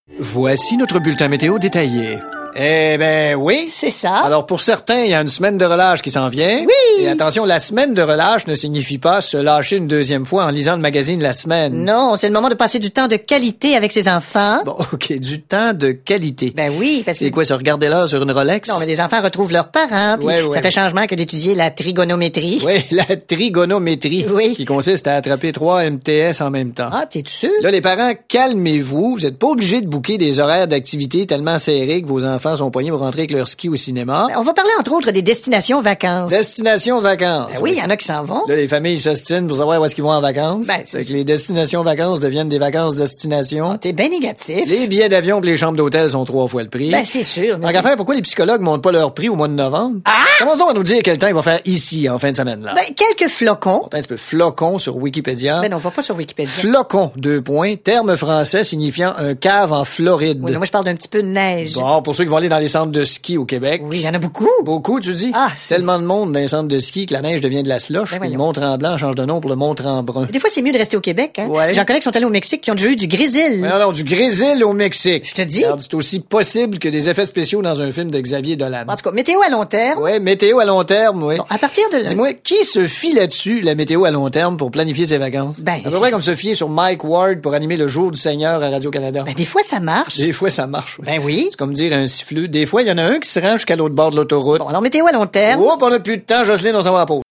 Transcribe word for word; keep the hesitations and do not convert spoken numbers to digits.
Voici notre bulletin météo détaillé. Eh ben oui. C'est ça. Alors pour certains, il y a une semaine de relâche qui s'en vient. Oui. Et attention, la semaine de relâche ne signifie pas se lâcher une deuxième fois en lisant le magazine La Semaine. Non, c'est le moment de passer du temps de qualité avec ses enfants. Bon, ok, du temps de qualité. Ben oui, parce que... C'est quoi, se regarder l'heure sur une Rolex? Non, mais les enfants retrouvent leurs parents, puis Ouais, ça ouais. fait changement que d'étudier la trigonométrie. Oui, la trigonométrie. Oui. Qui consiste à attraper trois M T S en même temps. Ah, t'es sûr? Là, les parents, calmez-vous. Vous n'êtes pas obligés de booker des horaires d'activité tellement serrés que vos enfants sont poignés pour rentrer avec leur ski au cinéma. Ben, on va parler entre autres des destinations vacances. Destination vacances. Ben oui, il y en a qui s'en vont. Là, les familles s'ostinent pour savoir où est-ce qu'ils vont en vacances. Ben, c'est que les destinations vacances deviennent des vacances destination. Ah, t'es bien négatif. Les billets d'avion et les chambres d'hôtel sont trois fois le prix. Ben, c'est sûr. mais Tant qu'à faire, pourquoi les psychologues montent pas leur prix au mois de novembre? Ah! Commençons à nous dire quel temps il va faire ici, en fin de semaine, là. Ben, quelques flocons. Attends un petit peu. Flocon sur Wikipédia. Ben non, on va pas sur Wikipédia. Flocon, deux points, terme français signifiant un cave en Floride. Oui, mais moi, je parle d'un petit peu de neige. Bon, pour ceux qui vont aller dans les centres de ski au Québec. Oui, il y en a beaucoup. Beaucoup, tu dis? Ah, c'est- Tellement de monde dans les centres de ski que la neige devient de la slush. Ben puis le voyons. Mont-Tremblant change de nom pour le Mont-Trembrun. Mais des fois, c'est mieux de rester au Québec, hein. Ouais. J'en connais qui sont allés au Mexique qui ont déjà eu du grésil. Mais non, non, du Grésil au Mexique. Je te dis. Regarde, c'est aussi possible que des effets spéciaux dans un film de Xavier Dolan. En tout cas, météo à long terme. Ouais, météo à long terme, oui. Bon, à partir de là. Dis-moi, qui se fie là-dessus, la météo à long terme, pour planifier ses vacances? Ben, à peu c'est- près comme se fier sur Mike Ward pour animer le Jour du Seigneur à Radio-Canada. Ben, des fois, ça marche. Des fois, ça marche. oui. Ben oui. C'est comme dire un siffleux. Des fois, il y en a un qui se rend jusqu'à l'autre bord de l'autoroute. Bon, alors météo à long terme. Oh, on n'a plus de temps, Jocelyne, on s'en va à la pause.